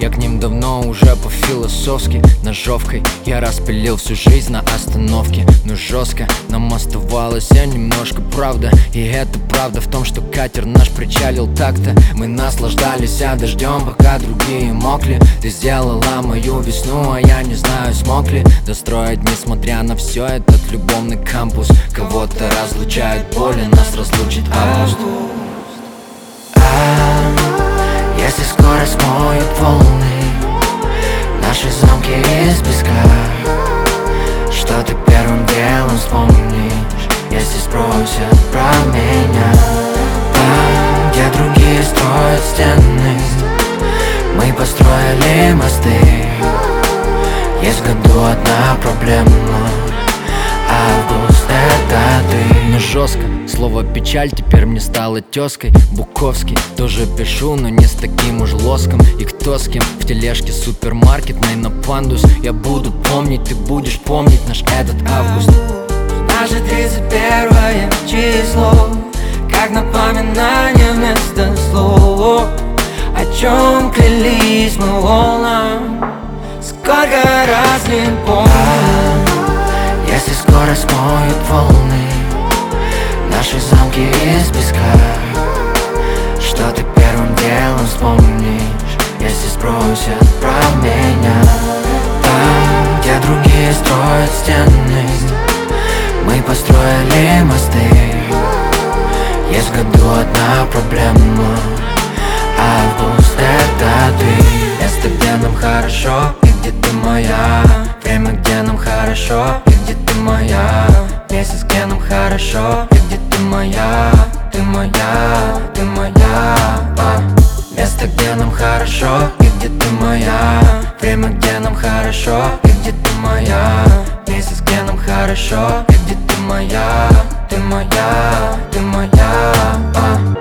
Я к ним давно уже по-философски ножовкой я распилил всю жизнь на остановке. Но жестко нам оставалось немножко правда. И это правда в том, что катер наш причалил так-то. Мы наслаждались дождем, пока другие мокли. Ты сделала мою весну, а я не знаю, смог ли достроить, несмотря на все, этот любовный кампус. Кого-то разлучает боль, и нас разлучит август. Если скоро смоют волны наши замки из песка, что ты первым делом вспомнишь, если спросят про меня? Там, где другие строят стены, мы построили мосты. Есть в году одна проблема: август — это ты. Но жестко, слово печаль теперь мне стало тезкой. Буковский тоже пишу, но не с таким уж лоском. И кто с кем в тележке супермаркетной на пандус. Я буду помнить, ты будешь помнить наш этот август. Наше 31 число, как напоминание вместо слов. О чем клялись мы волнам, сколько раз не помню. Если скоро смоют волны наши замки из песка, что ты первым делом вспомнишь, если спросят про меня? Там, где другие строят стены, мы построили мосты. Есть в году одна проблема: август — это ты. Место, где нам хорошо, и где ты моя. Время, где нам хорошо, и где ты моя. Месяц, где нам хорошо, и где ты моя. Ты моя, ты моя. Место, где нам хорошо, и где ты моя. Время, где нам хорошо, и где ты моя. Месяц, где нам хорошо, и где ты моя. Ты моя, ты моя.